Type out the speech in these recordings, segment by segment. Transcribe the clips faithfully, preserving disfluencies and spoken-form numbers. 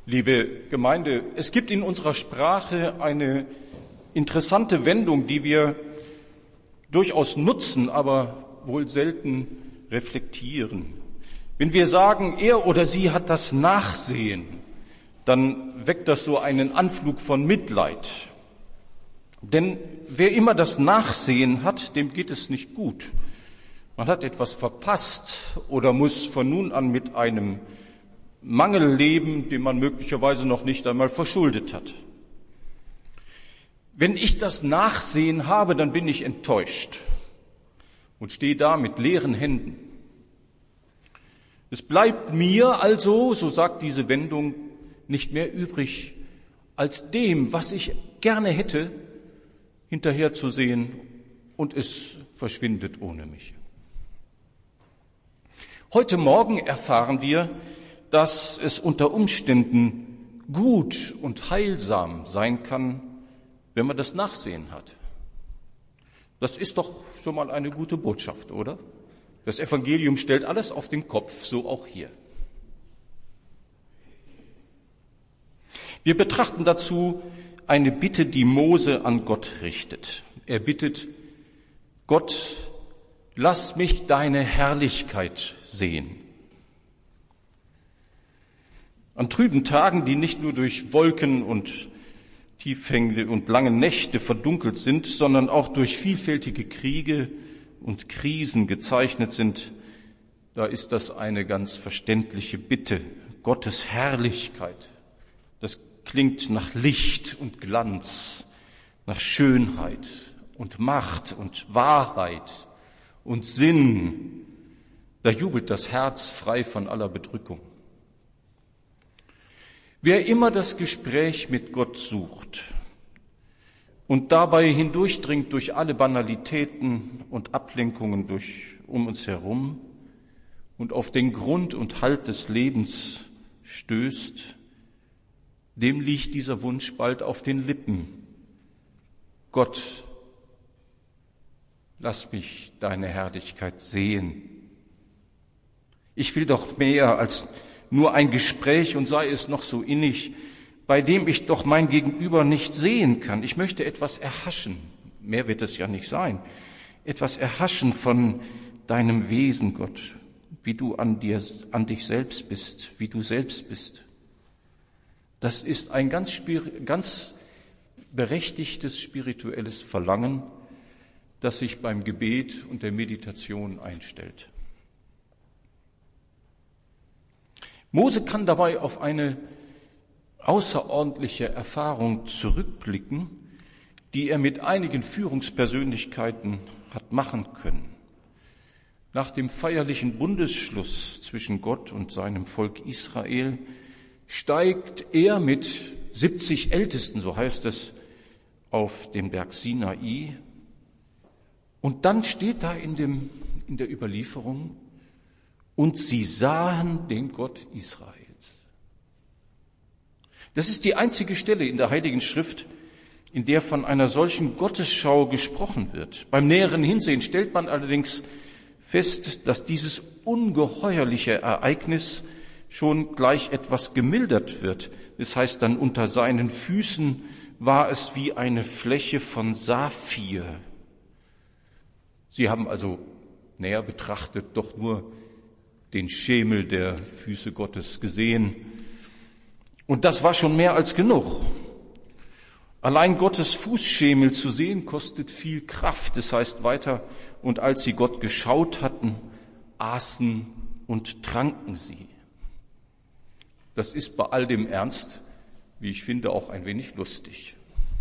Liebe Gemeinde, es gibt in unserer Sprache eine interessante Wendung, die wir durchaus nutzen, aber wohl selten reflektieren. Wenn wir sagen, er oder sie hat das Nachsehen, dann weckt das so einen Anflug von Mitleid. Denn wer immer das Nachsehen hat, dem geht es nicht gut. Man hat etwas verpasst oder muss von nun an mit einem Mangel leben, den man möglicherweise noch nicht einmal verschuldet hat. Wenn ich das Nachsehen habe, dann bin ich enttäuscht und stehe da mit leeren Händen. Es bleibt mir also, so sagt diese Wendung, nicht mehr übrig, als dem, was ich gerne hätte, hinterherzusehen, und es verschwindet ohne mich. Heute Morgen erfahren wir, dass es unter Umständen gut und heilsam sein kann, wenn man das Nachsehen hat. Das ist doch schon mal eine gute Botschaft, oder? Das Evangelium stellt alles auf den Kopf, so auch hier. Wir betrachten dazu eine Bitte, die Mose an Gott richtet. Er bittet, Gott, lass mich deine Herrlichkeit sehen. An trüben Tagen, die nicht nur durch Wolken und tiefhängende und lange Nächte verdunkelt sind, sondern auch durch vielfältige Kriege und Krisen gezeichnet sind, da ist das eine ganz verständliche Bitte. Gottes Herrlichkeit, das klingt nach Licht und Glanz, nach Schönheit und Macht und Wahrheit und Sinn. Da jubelt das Herz frei von aller Bedrückung. Wer immer das Gespräch mit Gott sucht und dabei hindurchdringt durch alle Banalitäten und Ablenkungen durch, um uns herum und auf den Grund und Halt des Lebens stößt, dem liegt dieser Wunsch bald auf den Lippen. Gott, lass mich deine Herrlichkeit sehen. Ich will doch mehr als nur ein Gespräch, und sei es noch so innig, bei dem ich doch mein Gegenüber nicht sehen kann. Ich möchte etwas erhaschen, mehr wird es ja nicht sein, etwas erhaschen von deinem Wesen, Gott, wie du an dir, an dich selbst bist, wie du selbst bist. Das ist ein ganz, ganz berechtigtes spirituelles Verlangen, das sich beim Gebet und der Meditation einstellt. Mose kann dabei auf eine außerordentliche Erfahrung zurückblicken, die er mit einigen Führungspersönlichkeiten hat machen können. Nach dem feierlichen Bundesschluss zwischen Gott und seinem Volk Israel steigt er mit siebzig Ältesten, so heißt es, auf den Berg Sinai. Und dann steht da in dem, in der Überlieferung, und sie sahen den Gott Israels. Das ist die einzige Stelle in der Heiligen Schrift, in der von einer solchen Gottesschau gesprochen wird. Beim näheren Hinsehen stellt man allerdings fest, dass dieses ungeheuerliche Ereignis schon gleich etwas gemildert wird. Das heißt dann, unter seinen Füßen war es wie eine Fläche von Saphir. Sie haben also näher betrachtet doch nur den Schemel der Füße Gottes gesehen. Und das war schon mehr als genug. Allein Gottes Fußschemel zu sehen, kostet viel Kraft. Das heißt weiter, und als sie Gott geschaut hatten, aßen und tranken sie. Das ist bei all dem Ernst, wie ich finde, auch ein wenig lustig.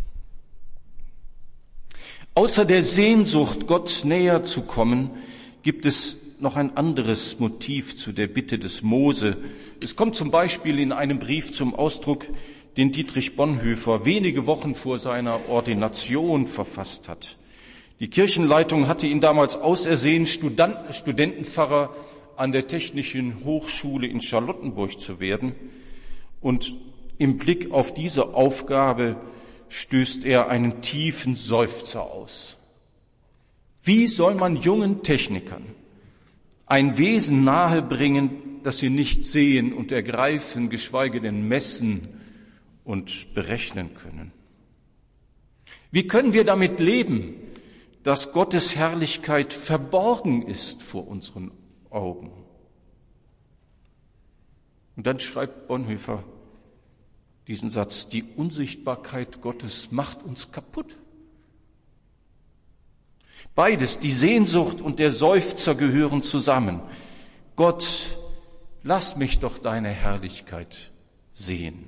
Außer der Sehnsucht, Gott näher zu kommen, gibt es noch ein anderes Motiv zu der Bitte des Mose. Es kommt zum Beispiel in einem Brief zum Ausdruck, den Dietrich Bonhoeffer wenige Wochen vor seiner Ordination verfasst hat. Die Kirchenleitung hatte ihn damals ausersehen, Student, Studentenpfarrer an der Technischen Hochschule in Charlottenburg zu werden. Und im Blick auf diese Aufgabe stößt er einen tiefen Seufzer aus. Wie soll man jungen Technikern ein Wesen nahebringen, das sie nicht sehen und ergreifen, geschweige denn messen und berechnen können. Wie können wir damit leben, dass Gottes Herrlichkeit verborgen ist vor unseren Augen? Und dann schreibt Bonhoeffer diesen Satz: Die Unsichtbarkeit Gottes macht uns kaputt. Beides, die Sehnsucht und der Seufzer, gehören zusammen. Gott, lass mich doch deine Herrlichkeit sehen.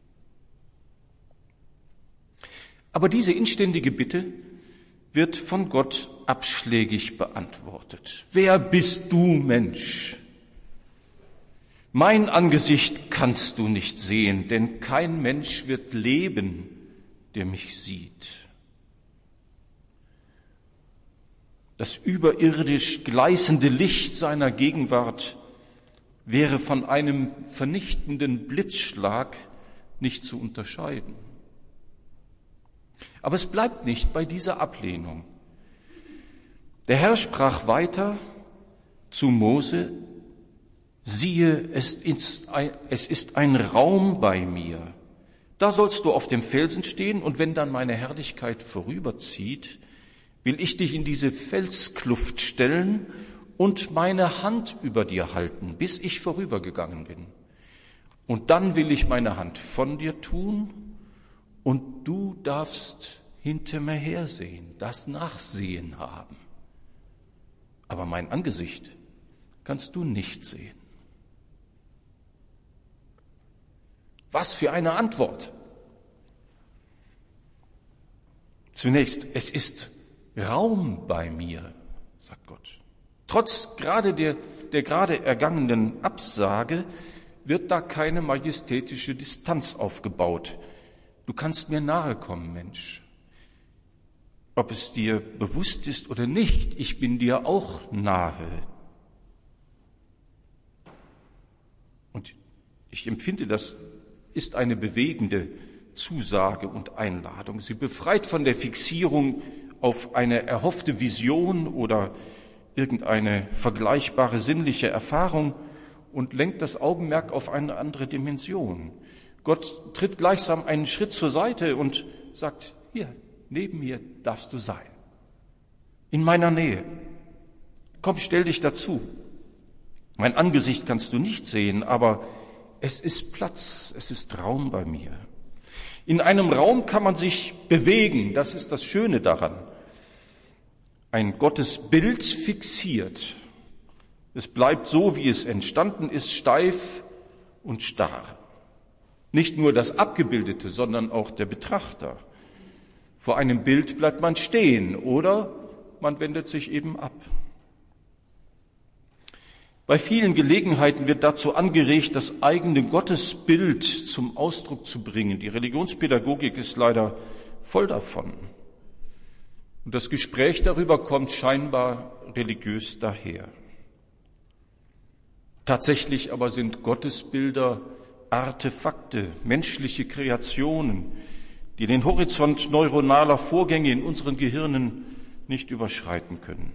Aber diese inständige Bitte wird von Gott abschlägig beantwortet. Wer bist du, Mensch? Mein Angesicht kannst du nicht sehen, denn kein Mensch wird leben, der mich sieht. Das überirdisch gleißende Licht seiner Gegenwart wäre von einem vernichtenden Blitzschlag nicht zu unterscheiden. Aber es bleibt nicht bei dieser Ablehnung. Der Herr sprach weiter zu Mose: Siehe, es ist ein, es ist ein Raum bei mir. Da sollst du auf dem Felsen stehen, und wenn dann meine Herrlichkeit vorüberzieht, will ich dich in diese Felskluft stellen und meine Hand über dir halten, bis ich vorübergegangen bin. Und dann will ich meine Hand von dir tun, und du darfst hinter mir hersehen, das Nachsehen haben. Aber mein Angesicht kannst du nicht sehen. Was für eine Antwort! Zunächst, es ist Raum bei mir, sagt Gott. Trotz gerade der, der gerade ergangenen Absage wird da keine majestätische Distanz aufgebaut. Du kannst mir nahe kommen, Mensch. Ob es dir bewusst ist oder nicht, ich bin dir auch nahe. Und ich empfinde, das ist eine bewegende Zusage und Einladung. Sie befreit von der Fixierung auf eine erhoffte Vision oder irgendeine vergleichbare sinnliche Erfahrung und lenkt das Augenmerk auf eine andere Dimension. Gott tritt gleichsam einen Schritt zur Seite und sagt: Hier, neben mir darfst du sein. In meiner Nähe. Komm, stell dich dazu. Mein Angesicht kannst du nicht sehen, aber es ist Platz, es ist Raum bei mir. In einem Raum kann man sich bewegen, das ist das Schöne daran. Ein Gottesbild fixiert. Es bleibt so, wie es entstanden ist, steif und starr. Nicht nur das Abgebildete, sondern auch der Betrachter. Vor einem Bild bleibt man stehen oder man wendet sich eben ab. Bei vielen Gelegenheiten wird dazu angeregt, das eigene Gottesbild zum Ausdruck zu bringen. Die Religionspädagogik ist leider voll davon. Und das Gespräch darüber kommt scheinbar religiös daher. Tatsächlich aber sind Gottesbilder Artefakte, menschliche Kreationen, die den Horizont neuronaler Vorgänge in unseren Gehirnen nicht überschreiten können.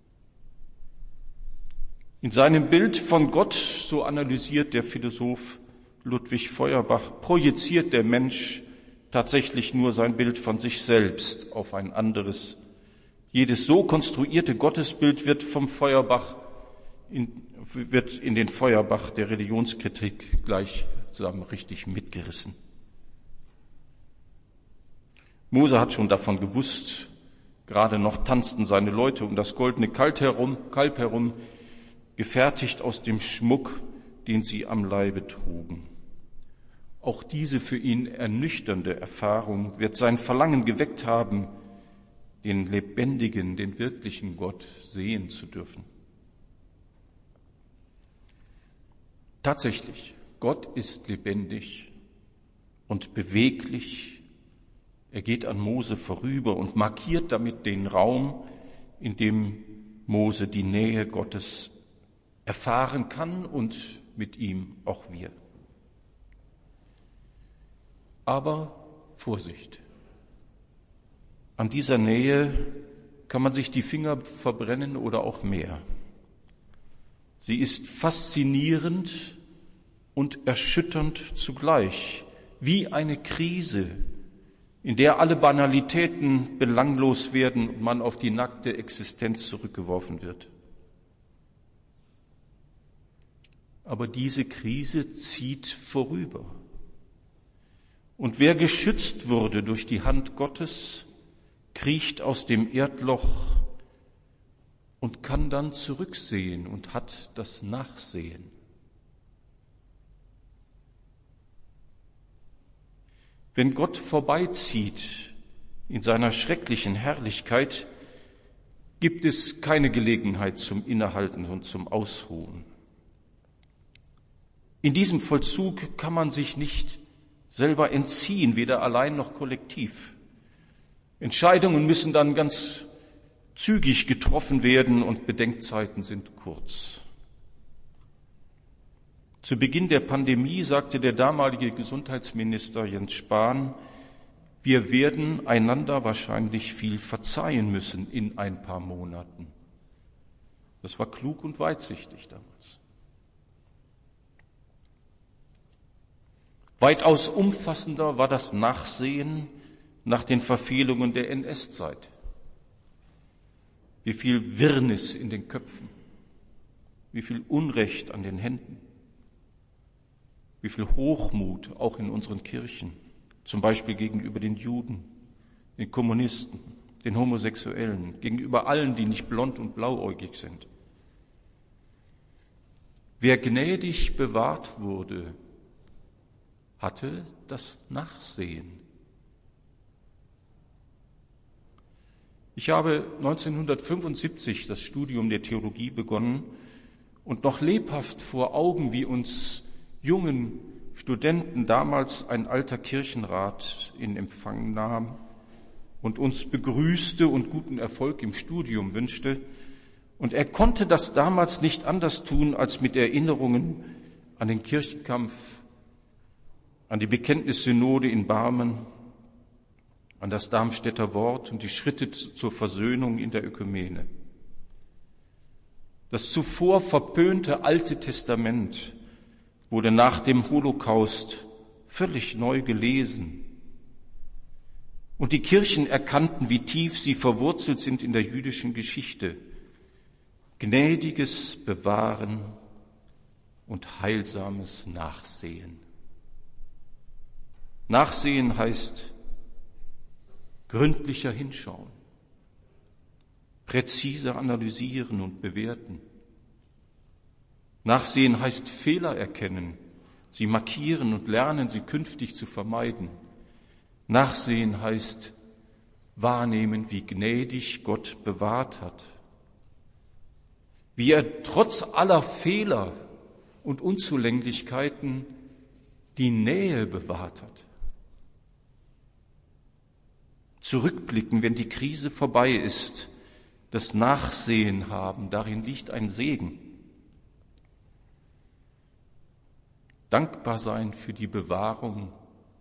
In seinem Bild von Gott, so analysiert der Philosoph Ludwig Feuerbach, projiziert der Mensch tatsächlich nur sein Bild von sich selbst auf ein anderes. Jedes so konstruierte Gottesbild wird vom Feuerbach in, wird in den Feuerbach der Religionskritik gleichsam richtig mitgerissen. Mose hat schon davon gewusst, gerade noch tanzten seine Leute um das goldene Kalb herum, Kalb herum, gefertigt aus dem Schmuck, den sie am Leibe trugen. Auch diese für ihn ernüchternde Erfahrung wird sein Verlangen geweckt haben, den lebendigen, den wirklichen Gott sehen zu dürfen. Tatsächlich, Gott ist lebendig und beweglich. Er geht an Mose vorüber und markiert damit den Raum, in dem Mose die Nähe Gottes erfahren kann und mit ihm auch wir. Aber Vorsicht! An dieser Nähe kann man sich die Finger verbrennen oder auch mehr. Sie ist faszinierend und erschütternd zugleich, wie eine Krise, in der alle Banalitäten belanglos werden und man auf die nackte Existenz zurückgeworfen wird. Aber diese Krise zieht vorüber. Und wer geschützt wurde durch die Hand Gottes, kriecht aus dem Erdloch und kann dann zurücksehen und hat das Nachsehen. Wenn Gott vorbeizieht in seiner schrecklichen Herrlichkeit, gibt es keine Gelegenheit zum Innehalten und zum Ausruhen. In diesem Vollzug kann man sich nicht selber entziehen, weder allein noch kollektiv. Entscheidungen müssen dann ganz zügig getroffen werden und Bedenkzeiten sind kurz. Zu Beginn der Pandemie sagte der damalige Gesundheitsminister Jens Spahn, wir werden einander wahrscheinlich viel verzeihen müssen in ein paar Monaten. Das war klug und weitsichtig damals. Weitaus umfassender war das Nachsehen nach den Verfehlungen der N S-Zeit. Wie viel Wirrnis in den Köpfen, wie viel Unrecht an den Händen, wie viel Hochmut auch in unseren Kirchen, zum Beispiel gegenüber den Juden, den Kommunisten, den Homosexuellen, gegenüber allen, die nicht blond und blauäugig sind. Wer gnädig bewahrt wurde, hatte das Nachsehen. Ich habe neunzehnhundertfünfundsiebzig das Studium der Theologie begonnen und noch lebhaft vor Augen, wie uns jungen Studenten damals ein alter Kirchenrat in Empfang nahm und uns begrüßte und guten Erfolg im Studium wünschte. Und er konnte das damals nicht anders tun, als mit Erinnerungen an den Kirchenkampf, an die Bekenntnissynode in Barmen, an das Darmstädter Wort und die Schritte zur Versöhnung in der Ökumene. Das zuvor verpönte Alte Testament wurde nach dem Holocaust völlig neu gelesen. Und die Kirchen erkannten, wie tief sie verwurzelt sind in der jüdischen Geschichte. Gnädiges Bewahren und heilsames Nachsehen. Nachsehen heißt gründlicher hinschauen, präzise analysieren und bewerten. Nachsehen heißt Fehler erkennen, sie markieren und lernen, sie künftig zu vermeiden. Nachsehen heißt wahrnehmen, wie gnädig Gott bewahrt hat, wie er trotz aller Fehler und Unzulänglichkeiten die Nähe bewahrt hat. Zurückblicken, wenn die Krise vorbei ist, das Nachsehen haben, darin liegt ein Segen. Dankbar sein für die Bewahrung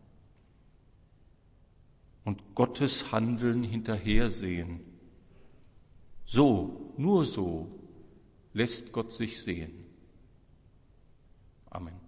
und Gottes Handeln hinterhersehen. So, nur so lässt Gott sich sehen. Amen.